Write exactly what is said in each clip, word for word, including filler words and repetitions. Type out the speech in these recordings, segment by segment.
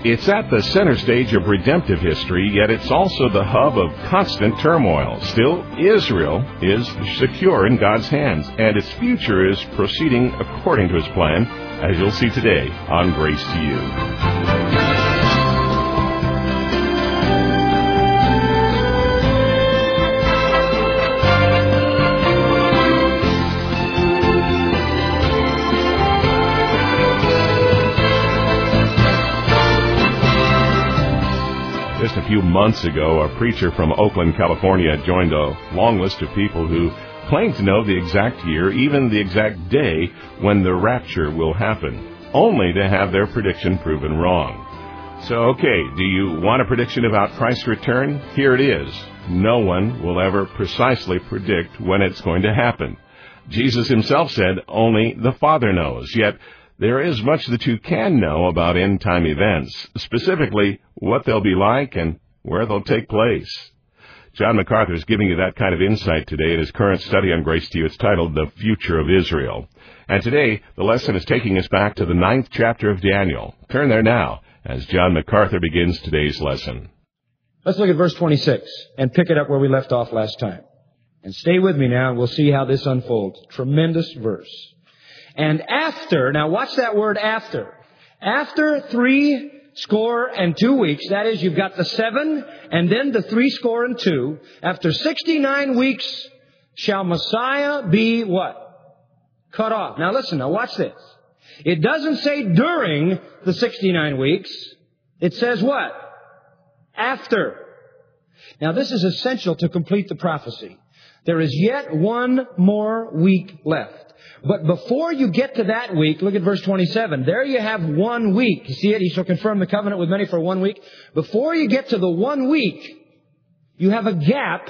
It's at the center stage of redemptive history, yet it's also the hub of constant turmoil. Still, Israel is secure in God's hands, and its future is proceeding according to His plan, as you'll see today on Grace to You. Just a few months ago, a preacher from Oakland, California, joined a long list of people who claim to know the exact year, even the exact day, when the rapture will happen, only to have their prediction proven wrong. So, okay, do you want a prediction about Christ's return? Here it is. No one will ever precisely predict when it's going to happen. Jesus himself said only the Father knows, yet there is much that you can know about end-time events, specifically what they'll be like and where they'll take place. John MacArthur is giving you that kind of insight today in his current study on Grace to You. It's titled The Future of Israel. And today, the lesson is taking us back to the ninth chapter of Daniel. Turn there now as John MacArthur begins today's lesson. Let's look at verse twenty-six and pick it up where we left off last time. And stay with me now, and we'll see how this unfolds. Tremendous verse. And after, now watch that word after. After three score and two weeks, that is, you've got the seven and then the three score and two. After sixty-nine weeks shall Messiah be what? Cut off. Now listen, now watch this. It doesn't say during the sixty-nine weeks. It says what? After. Now this is essential to complete the prophecy. There is yet one more week left. But before you get to that week, look at verse twenty-seven. There you have one week. You see it? He shall confirm the covenant with many for one week. Before you get to the one week, you have a gap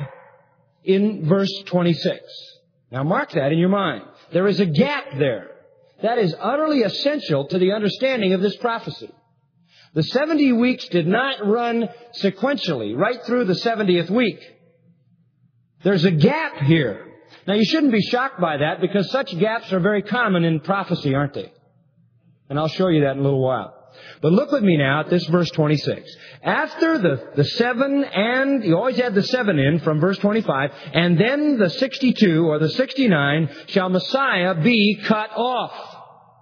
in verse twenty-six. Now mark that in your mind. There is a gap there. That is utterly essential to the understanding of this prophecy. The seventy weeks did not run sequentially right through the seventieth week. There's a gap here. Now, you shouldn't be shocked by that because such gaps are very common in prophecy, aren't they? And I'll show you that in a little while. But look with me now at this verse twenty-six. After the, the seven and, you always add the seven in from verse twenty-five, and then the sixty-two or the sixty-nine shall Messiah be cut off.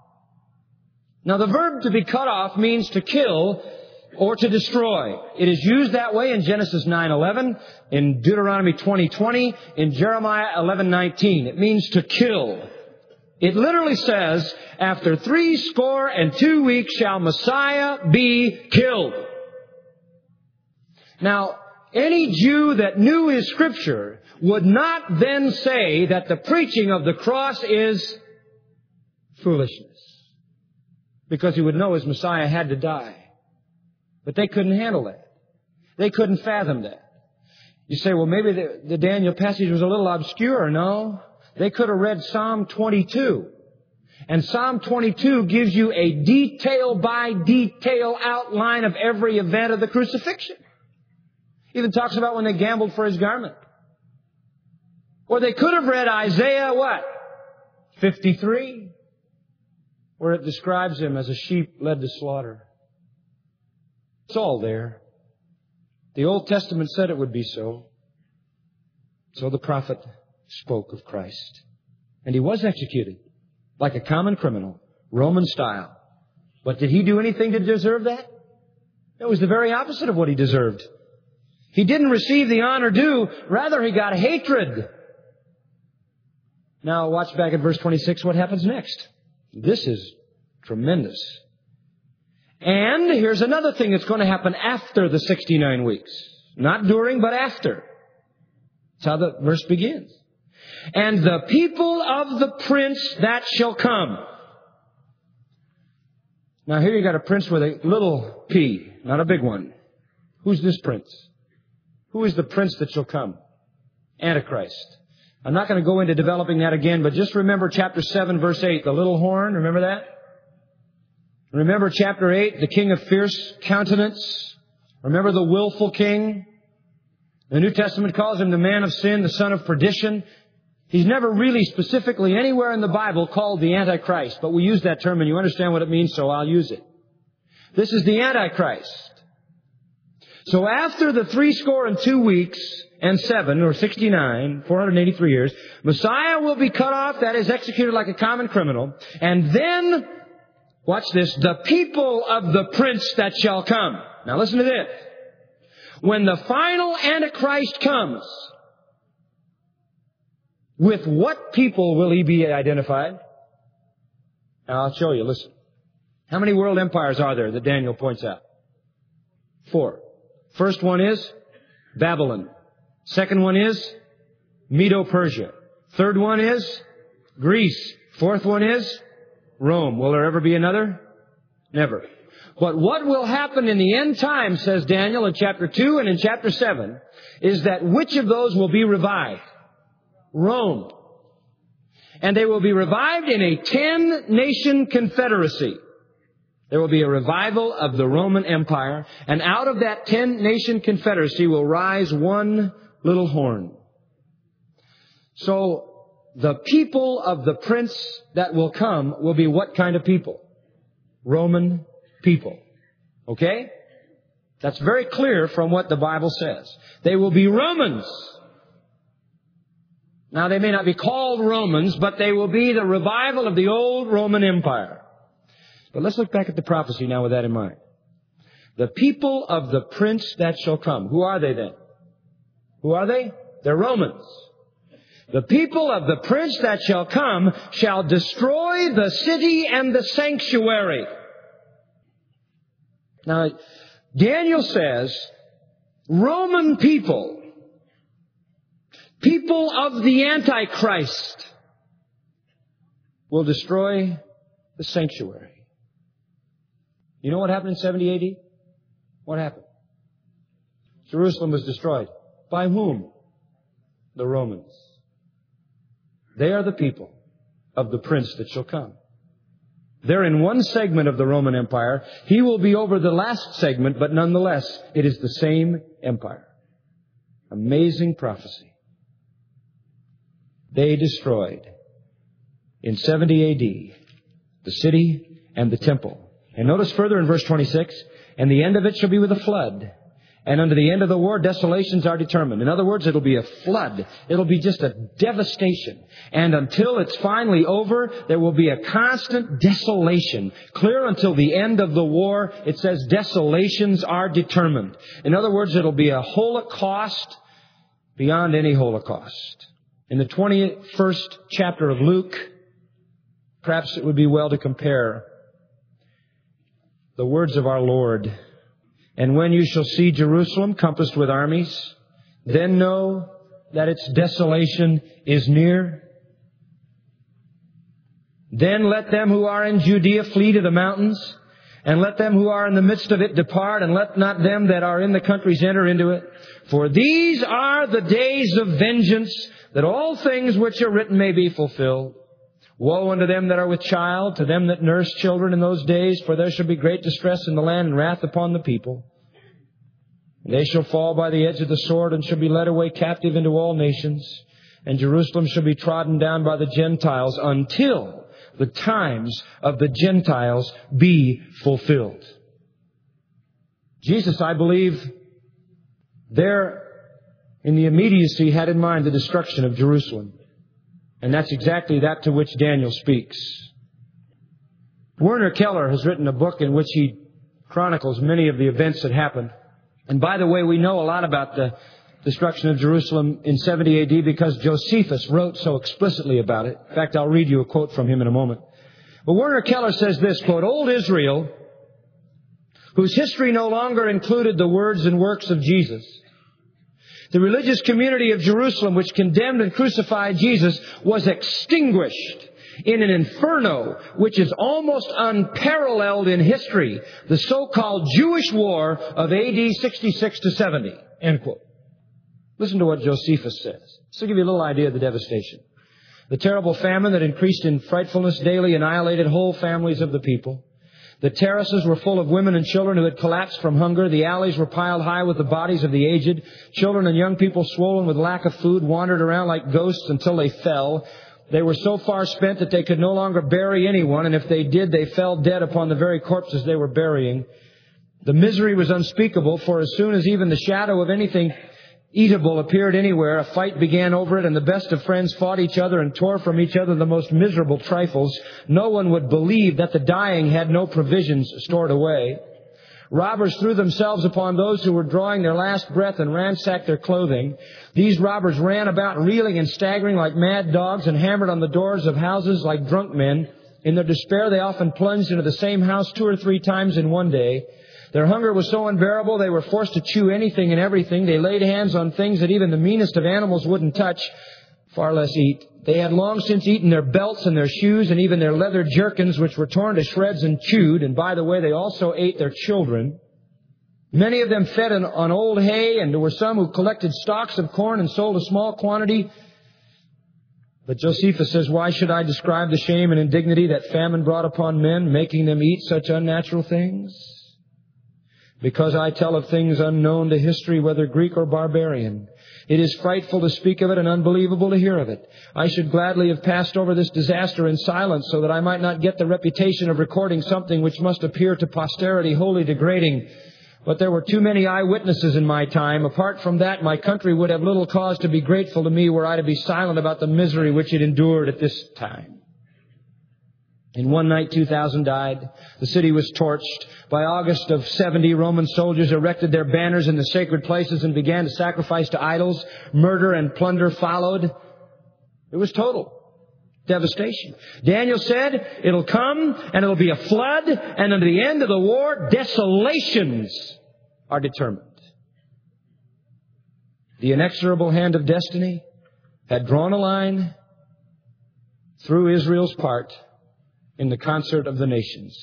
Now, the verb to be cut off means to kill or to destroy. It is used that way in Genesis nine eleven, in Deuteronomy twenty twenty, in Jeremiah eleven nineteen. It means to kill. It literally says, after three score and two weeks shall Messiah be killed. Now, any Jew that knew his Scripture would not then say that the preaching of the cross is foolishness, because he would know his Messiah had to die. But they couldn't handle that. They couldn't fathom that. You say, well, maybe the, the Daniel passage was a little obscure. No. They could have read Psalm twenty-two. And Psalm twenty-two gives you a detail by detail outline of every event of the crucifixion. Even talks about when they gambled for his garment. Or they could have read Isaiah what? fifty-three. Where it describes him as a sheep led to slaughter. It's all there. The Old Testament said it would be so. So the prophet spoke of Christ. And he was executed like a common criminal, Roman style. But did he do anything to deserve that? It was the very opposite of what he deserved. He didn't receive the honor due. Rather, he got hatred. Now, watch back at verse twenty-six. What happens next? This is tremendous. And here's another thing that's going to happen after the sixty-nine weeks. Not during, but after. That's how the verse begins. And the people of the prince that shall come. Now here you got a prince with a little p, not a big one. Who's this prince? Who is the prince that shall come? Antichrist. I'm not going to go into developing that again, but just remember chapter seven, verse eight, the little horn. Remember that? Remember chapter eight, the king of fierce countenance. Remember the willful king. The New Testament calls him the man of sin, the son of perdition. He's never really specifically anywhere in the Bible called the Antichrist, but we use that term and you understand what it means, so I'll use it. This is the Antichrist. So after the three score and two weeks and seven, or sixty-nine, four hundred eighty-three years, Messiah will be cut off, that is, executed like a common criminal. And then, watch this, the people of the prince that shall come. Now listen to this. When the final Antichrist comes, with what people will he be identified? Now I'll show you, listen. How many world empires are there that Daniel points out? Four. First one is Babylon. Second one is Medo-Persia. Third one is Greece. Fourth one is Rome. Will there ever be another? Never. But what will happen in the end time, says Daniel in chapter two and in chapter seven, is that which of those will be revived? Rome. And they will be revived in a ten-nation confederacy. There will be a revival of the Roman Empire, and out of that ten-nation confederacy will rise one little horn. So, the people of the prince that will come will be what kind of people? Roman people. Okay? That's very clear from what the Bible says. They will be Romans. Now, they may not be called Romans, but they will be the revival of the old Roman Empire. But let's look back at the prophecy now with that in mind. The people of the prince that shall come. Who are they then? Who are they? They're Romans. The people of the prince that shall come shall destroy the city and the sanctuary. Now, Daniel says, Roman people, people of the Antichrist, will destroy the sanctuary. You know what happened in seventy A D? What happened? Jerusalem was destroyed. By whom? The Romans. They are the people of the prince that shall come. They're in one segment of the Roman Empire. He will be over the last segment, but nonetheless, it is the same empire. Amazing prophecy. They destroyed in seventy A D the city and the temple. And notice further in verse twenty-six, and the end of it shall be with a flood. And unto the end of the war, desolations are determined. In other words, it'll be a flood. It'll be just a devastation. And until it's finally over, there will be a constant desolation. Clear until the end of the war, it says desolations are determined. In other words, it'll be a holocaust beyond any holocaust. In the twenty-first chapter of Luke, perhaps it would be well to compare the words of our Lord. And when you shall see Jerusalem compassed with armies, then know that its desolation is near. Then let them who are in Judea flee to the mountains, and let them who are in the midst of it depart, and let not them that are in the countries enter into it. For these are the days of vengeance, that all things which are written may be fulfilled. Woe unto them that are with child, to them that nurse children in those days, for there shall be great distress in the land and wrath upon the people. And they shall fall by the edge of the sword and shall be led away captive into all nations. And Jerusalem shall be trodden down by the Gentiles until the times of the Gentiles be fulfilled. Jesus, I believe, there in the immediacy had in mind the destruction of Jerusalem. And that's exactly that to which Daniel speaks. Werner Keller has written a book in which he chronicles many of the events that happened. And by the way, we know a lot about the destruction of Jerusalem in seventy A D because Josephus wrote so explicitly about it. In fact, I'll read you a quote from him in a moment. But Werner Keller says this, quote, Old Israel, whose history no longer included the words and works of Jesus, the religious community of Jerusalem, which condemned and crucified Jesus, was extinguished in an inferno which is almost unparalleled in history, the so-called Jewish War of A D sixty-six to seventy. End quote. Listen to what Josephus says. This will give you a little idea of the devastation. The terrible famine that increased in frightfulness daily annihilated whole families of the people. The terraces were full of women and children who had collapsed from hunger. The alleys were piled high with the bodies of the aged. Children and young people, swollen with lack of food, wandered around like ghosts until they fell. They were so far spent that they could no longer bury anyone, and if they did, they fell dead upon the very corpses they were burying. The misery was unspeakable, for as soon as even the shadow of anything eatable appeared anywhere, a fight began over it, and the best of friends fought each other and tore from each other the most miserable trifles. No one would believe that the dying had no provisions stored away. Robbers threw themselves upon those who were drawing their last breath and ransacked their clothing. These robbers ran about reeling and staggering like mad dogs and hammered on the doors of houses like drunk men. In their despair, they often plunged into the same house two or three times in one day. Their hunger was so unbearable they were forced to chew anything and everything. They laid hands on things that even the meanest of animals wouldn't touch, far less eat. They had long since eaten their belts and their shoes and even their leather jerkins, which were torn to shreds and chewed. And by the way, they also ate their children. Many of them fed on, on old hay, and there were some who collected stalks of corn and sold a small quantity. But Josephus says, why should I describe the shame and indignity that famine brought upon men, making them eat such unnatural things? Because I tell of things unknown to history, whether Greek or barbarian. It is frightful to speak of it and unbelievable to hear of it. I should gladly have passed over this disaster in silence so that I might not get the reputation of recording something which must appear to posterity wholly degrading. But there were too many eyewitnesses in my time. Apart from that, my country would have little cause to be grateful to me were I to be silent about the misery which it endured at this time. In one night, two thousand died. The city was torched. By August of seventy, Roman soldiers erected their banners in the sacred places and began to sacrifice to idols. Murder and plunder followed. It was total devastation. Daniel said, it'll come and it'll be a flood, and at the end of the war, desolations are determined. The inexorable hand of destiny had drawn a line through Israel's part in the concert of the nations.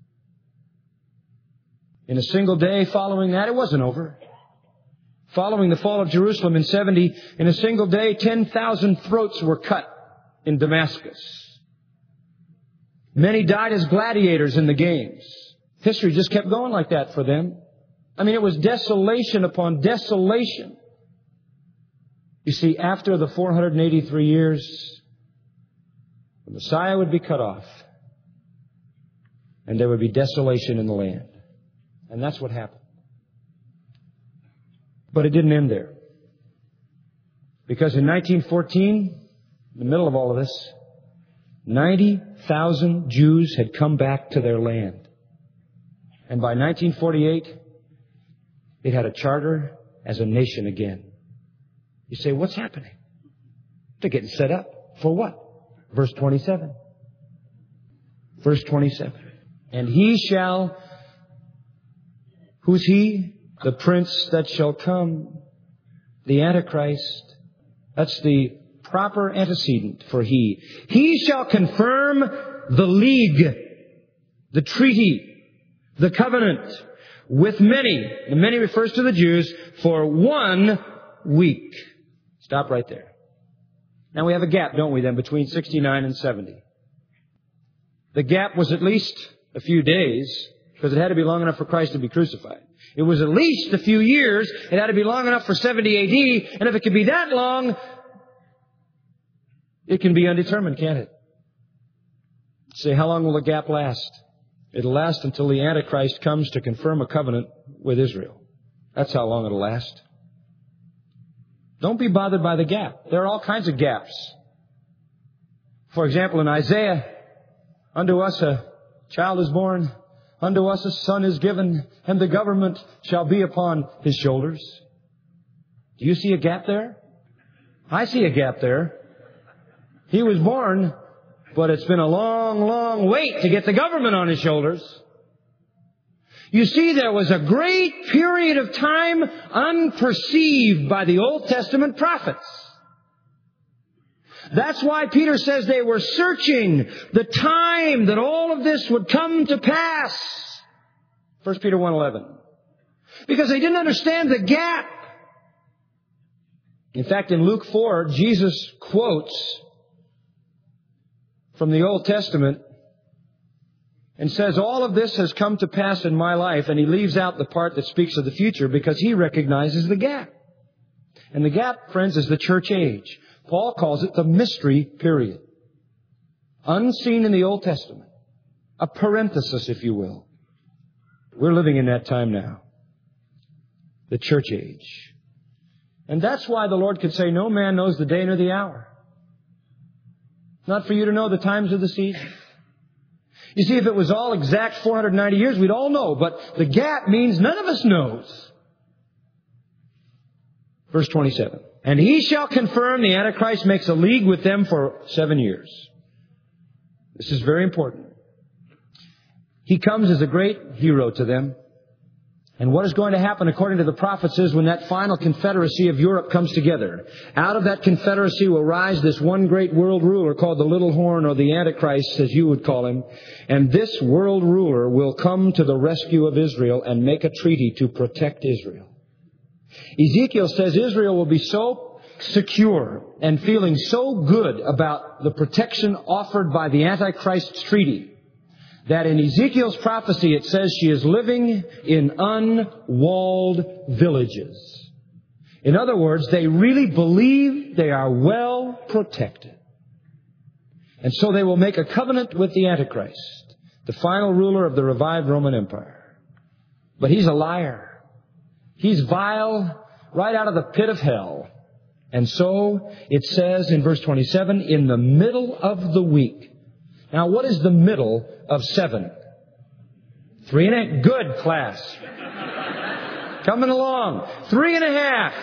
In a single day following that, it wasn't over. Following the fall of Jerusalem in seventy, in a single day, ten thousand throats were cut in Damascus. Many died as gladiators in the games. History just kept going like that for them. I mean, it was desolation upon desolation. You see, after the four hundred eighty-three years, the Messiah would be cut off, and there would be desolation in the land. And that's what happened. But it didn't end there. Because in nineteen fourteen, in the middle of all of this, ninety thousand Jews had come back to their land. And by nineteen forty-eight, it had a charter as a nation again. You say, what's happening? They're getting set up. For what? Verse twenty-seven. Verse twenty-seven. And he shall... Who's he? The prince that shall come. The Antichrist. That's the proper antecedent for he. He shall confirm the league, the treaty, the covenant with many. The many refers to the Jews for one week. Stop right there. Now we have a gap, don't we, then, between sixty-nine and seventy. The gap was at least a few days, because it had to be long enough for Christ to be crucified. It was at least a few years. It had to be long enough for seventy A D. And if it could be that long, it can be undetermined, can't it? Say, how long will the gap last? It'll last until the Antichrist comes to confirm a covenant with Israel. That's how long it'll last. Don't be bothered by the gap. There are all kinds of gaps. For example, in Isaiah, unto us a child is born, unto us a son is given, and the government shall be upon his shoulders. Do you see a gap there? I see a gap there. He was born, but it's been a long, long wait to get the government on his shoulders. You see, there was a great period of time unperceived by the Old Testament prophets. That's why Peter says they were searching the time that all of this would come to pass. First Peter one eleven. Because they didn't understand the gap. In fact, in Luke four, Jesus quotes from the Old Testament and says, all of this has come to pass in my life, and he leaves out the part that speaks of the future because he recognizes the gap. And the gap, friends, is the church age. Paul calls it the mystery period. unseen in the Old Testament. A parenthesis, if you will. We're living in that time now. The church age. And that's why the Lord could say, no man knows the day nor the hour. Not for you to know the times of the season. You see, if it was all exact four hundred ninety years, we'd all know. But the gap means none of us knows. Verse twenty-seven. And he shall confirm, the Antichrist makes a league with them for seven years. This is very important. He comes as a great hero to them. And what is going to happen, according to the prophets, is when that final confederacy of Europe comes together, out of that confederacy will rise this one great world ruler called the Little Horn, or the Antichrist, as you would call him. And this world ruler will come to the rescue of Israel and make a treaty to protect Israel. Ezekiel says Israel will be so secure and feeling so good about the protection offered by the Antichrist's treaty that in Ezekiel's prophecy it says she is living in unwalled villages. In other words, they really believe they are well protected. And so they will make a covenant with the Antichrist, the final ruler of the revived Roman Empire. But he's a liar. He's vile, right out of the pit of hell. And so it says in verse twenty-seven, in the middle of the week. Now, what is the middle of seven? Three and a half. Good, class. Coming along. Three and a half.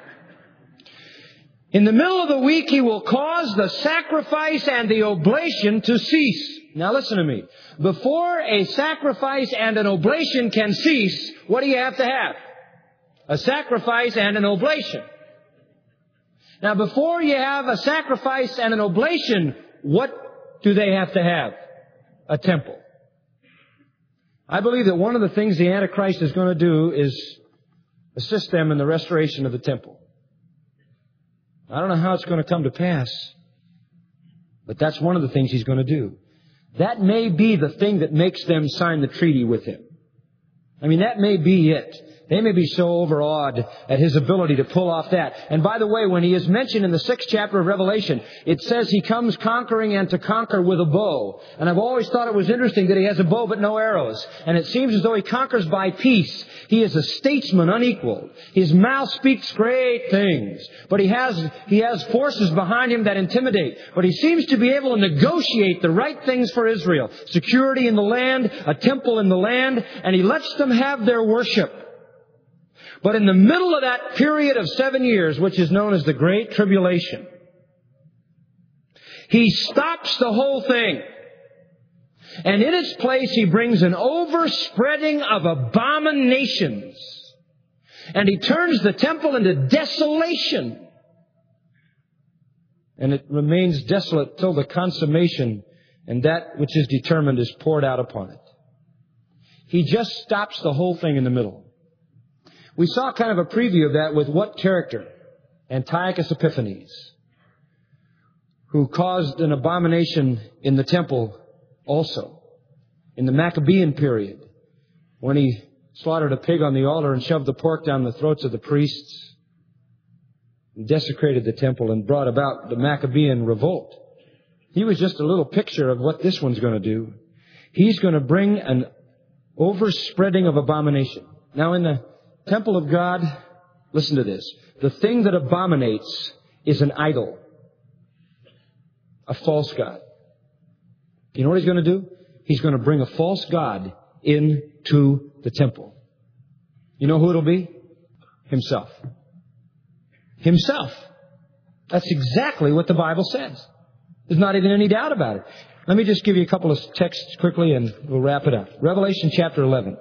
In the middle of the week, he will cause the sacrifice and the oblation to cease. Now, listen to me. Before a sacrifice and an oblation can cease, what do you have to have? A sacrifice and an oblation. Now, before you have a sacrifice and an oblation, what do they have to have? A temple. I believe that one of the things the Antichrist is going to do is assist them in the restoration of the temple. I don't know how it's going to come to pass, but that's one of the things he's going to do. That may be the thing that makes them sign the treaty with him. I mean, that may be it. They may be so overawed at his ability to pull off that. And by the way, when he is mentioned in the sixth chapter of Revelation, it says he comes conquering and to conquer with a bow. And I've always thought it was interesting that he has a bow but no arrows. And it seems as though he conquers by peace. He is a statesman unequaled. His mouth speaks great things. But he has, he has forces behind him that intimidate. But he seems to be able to negotiate the right things for Israel. Security in the land, a temple in the land, and he lets them have their worship. But in the middle of that period of seven years, which is known as the Great Tribulation, he stops the whole thing. And in its place, he brings an overspreading of abominations. And he turns the temple into desolation. And it remains desolate till the consummation, and that which is determined is poured out upon it. He just stops the whole thing in the middle. We saw kind of a preview of that with what character? Antiochus Epiphanes, who caused an abomination in the temple also. In the Maccabean period, when he slaughtered a pig on the altar and shoved the pork down the throats of the priests, and desecrated the temple and brought about the Maccabean revolt. He was just a little picture of what this one's going to do. He's going to bring an overspreading of abomination. Now in the temple of God, listen to this. The thing that abominates is an idol. A false god. You know what he's going to do? He's going to bring a false god into the temple. You know who it'll be? Himself. Himself. That's exactly what the Bible says. There's not even any doubt about it. Let me just give you a couple of texts quickly and we'll wrap it up. Revelation chapter eleven.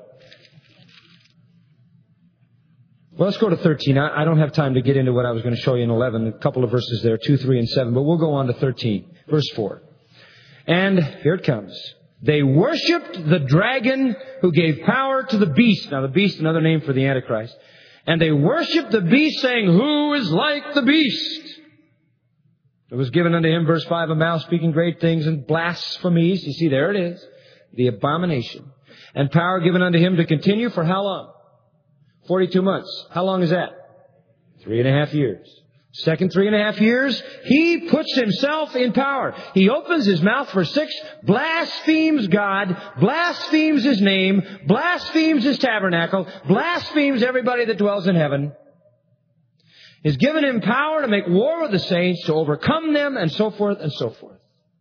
Well, let's go to thirteen. I don't have time to get into what I was going to show you in eleven. A couple of verses there, two, three, and seven. But we'll go on to thirteen. Verse four. And here it comes. They worshipped the dragon who gave power to the beast. Now, the beast, another name for the Antichrist. And they worshipped the beast, saying, who is like the beast? It was given unto him, verse five, a mouth speaking great things and blasphemies. You see, there it is. The abomination. And power given unto him to continue for how long? forty-two months. How long is that? Three and a half years. Second three and a half years, he puts himself in power. He opens his mouth for six, blasphemes God, blasphemes His name, blasphemes His tabernacle, blasphemes everybody that dwells in heaven. He's given him power to make war with the saints, to overcome them, and so forth and so forth.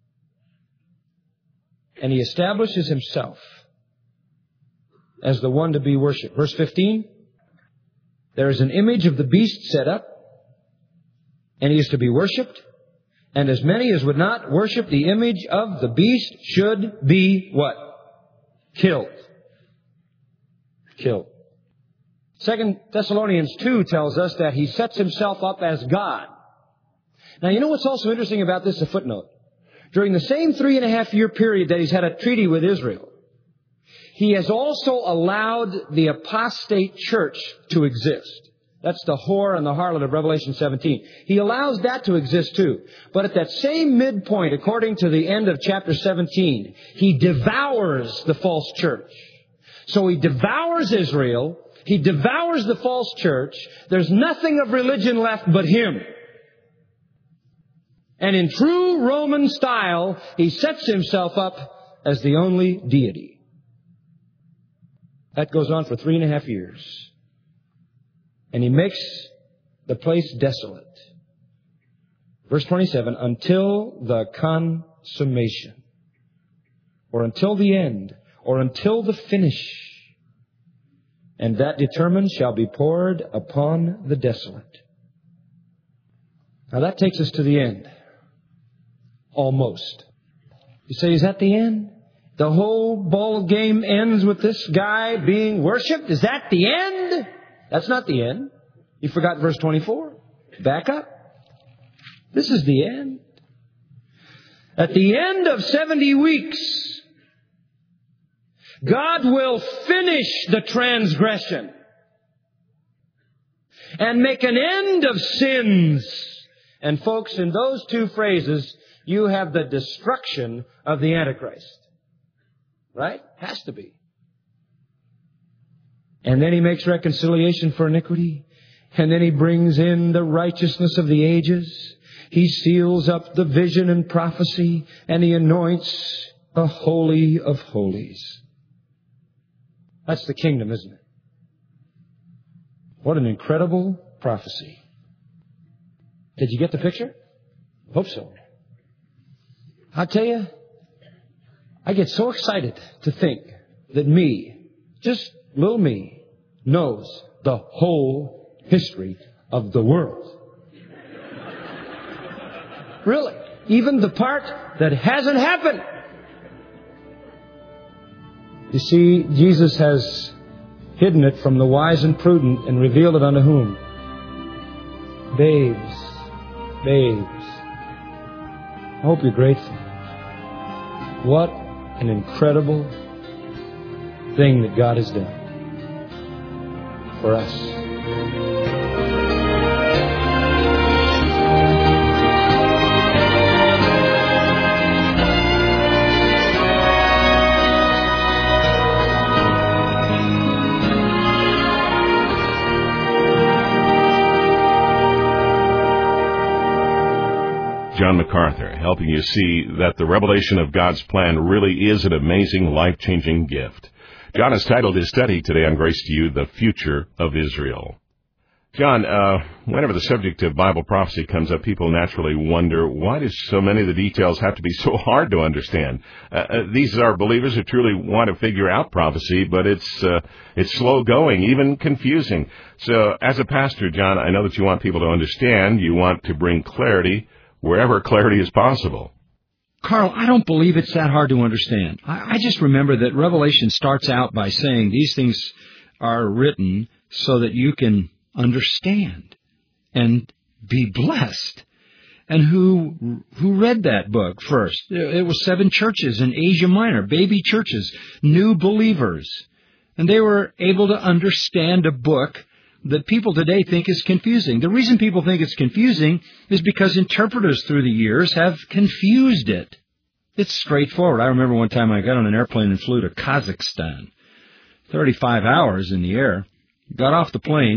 And he establishes himself as the one to be worshipped. Verse fifteen, there is an image of the beast set up, and he is to be worshipped. And as many as would not worship the image of the beast should be what? Killed. Killed. Second Thessalonians two tells us that he sets himself up as God. Now, you know what's also interesting about this? A footnote. During the same three and a half year period that he's had a treaty with Israel, he has also allowed the apostate church to exist. That's the whore and the harlot of Revelation seventeen. He allows that to exist too. But at that same midpoint, according to the end of chapter seventeen, he devours the false church. So he devours Israel. He devours the false church. There's nothing of religion left but him. And in true Roman style, he sets himself up as the only deity. That goes on for three and a half years. And he makes the place desolate. Verse twenty-seven, until the consummation, or until the end, or until the finish. And that determined shall be poured upon the desolate. Now that takes us to the end. Almost. You say, is that the end? The whole ball game ends with this guy being worshipped? Is that the end? That's not the end. You forgot verse twenty-four. Back up. This is the end. At the end of seventy weeks, God will finish the transgression and make an end of sins. And folks, in those two phrases, you have the destruction of the Antichrist. Right? Has to be. And then he makes reconciliation for iniquity. And then he brings in the righteousness of the ages. He seals up the vision and prophecy. And he anoints the Holy of Holies. That's the kingdom, isn't it? What an incredible prophecy. Did you get the picture? Hope so. I tell you, I get so excited to think that me, just little me, knows the whole history of the world. Really. Even the part that hasn't happened. You see, Jesus has hidden it from the wise and prudent and revealed it unto whom? Babes. Babes. I hope you're grateful. What an incredible thing that God has done for us. John MacArthur, helping you see that the revelation of God's plan really is an amazing, life-changing gift. John has titled his study today on Grace to You, The Future of Israel. John, uh, whenever the subject of Bible prophecy comes up, people naturally wonder, why do so many of the details have to be so hard to understand? Uh, uh, these are believers who truly want to figure out prophecy, but it's uh, it's slow going, even confusing. So as a pastor, John, I know that you want people to understand. You want to bring clarity wherever clarity is possible. Carl, I don't believe it's that hard to understand. I, I just remember that Revelation starts out by saying these things are written so that you can understand and be blessed. And who who read that book first? It was seven churches in Asia Minor, baby churches, new believers. And they were able to understand a book that people today think is confusing. The reason people think it's confusing is because interpreters through the years have confused it. It's straightforward. I remember one time I got on an airplane and flew to Kazakhstan. thirty-five hours in the air. Got off the plane,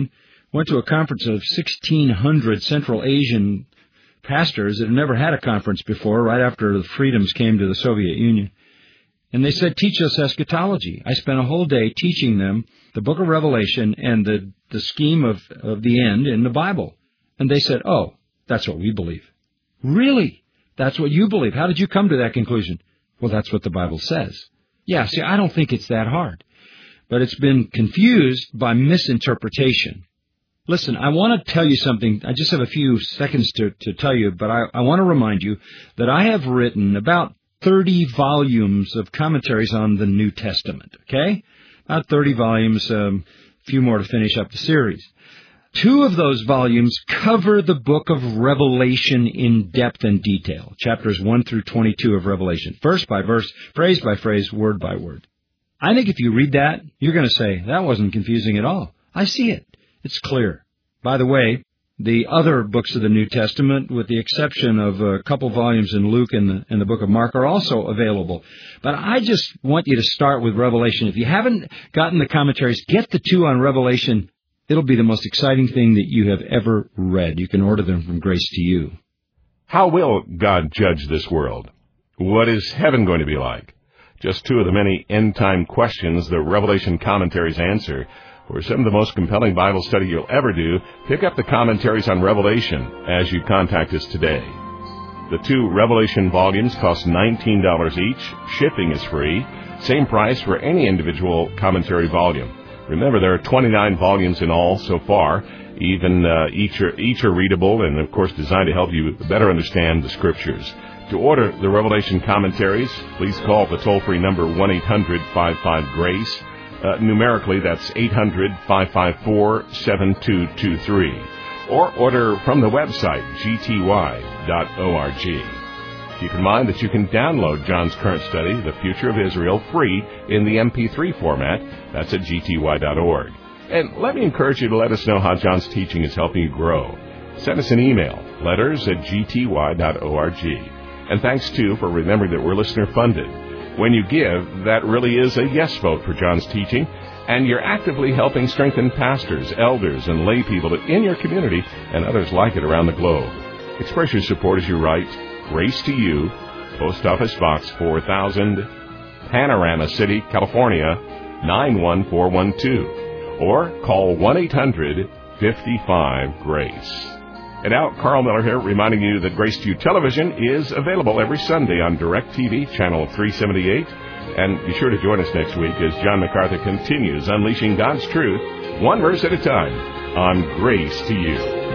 went to a conference of sixteen hundred Central Asian pastors that had never had a conference before, right after the freedoms came to the Soviet Union. And they said, teach us eschatology. I spent a whole day teaching them the book of Revelation and the, the scheme of, of the end in the Bible. And they said, oh, that's what we believe. Really? That's what you believe? How did you come to that conclusion? Well, that's what the Bible says. Yeah, see, I don't think it's that hard. But it's been confused by misinterpretation. Listen, I want to tell you something. I just have a few seconds to, to tell you, but I, I want to remind you that I have written about thirty volumes of commentaries on the New Testament, okay? About thirty volumes, a um, few more to finish up the series. Two of those volumes cover the book of Revelation in depth and detail, chapters one through twenty-two of Revelation, verse by verse, phrase by phrase, word by word. I think if you read that, you're going to say, that wasn't confusing at all. I see it. It's clear. By the way, the other books of the New Testament, with the exception of a couple volumes in Luke and the, and the book of Mark, are also available. But I just want you to start with Revelation. If you haven't gotten the commentaries, get the two on Revelation. It'll be the most exciting thing that you have ever read. You can order them from Grace to You. How will God judge this world? What is heaven going to be like? Just two of the many end-time questions the Revelation commentaries answer. For some of the most compelling Bible study you'll ever do, pick up the commentaries on Revelation as you contact us today. The two Revelation volumes cost nineteen dollars each. Shipping is free. Same price for any individual commentary volume. Remember, there are twenty-nine volumes in all so far. Even uh, each, are, each are readable and, of course, designed to help you better understand the Scriptures. To order the Revelation commentaries, please call the toll-free number one eight hundred five five GRACE. Uh, numerically, that's eight hundred five five four seven two two three. Or order from the website, g t y dot org. Keep in mind that you can download John's current study, The Future of Israel, free in the M P three format. That's at g t y dot org. And let me encourage you to let us know how John's teaching is helping you grow. Send us an email, letters at g t y dot org. And thanks, too, for remembering that we're listener-funded. When you give, that really is a yes vote for John's teaching, and you're actively helping strengthen pastors, elders, and lay people in your community and others like it around the globe. Express your support as you write, Grace to You, Post Office Box four thousand, Panorama City, California, nine one four one two, or call one eight hundred fifty-five GRACE. And now, Carl Miller here, reminding you that Grace to You Television is available every Sunday on DirecTV, channel three seventy-eight. And be sure to join us next week as John MacArthur continues unleashing God's truth, one verse at a time, on Grace to You.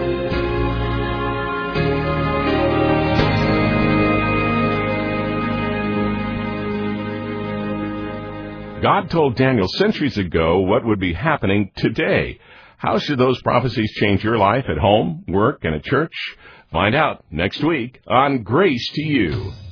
God told Daniel centuries ago what would be happening today. How should those prophecies change your life at home, work, and at church? Find out next week on Grace to You.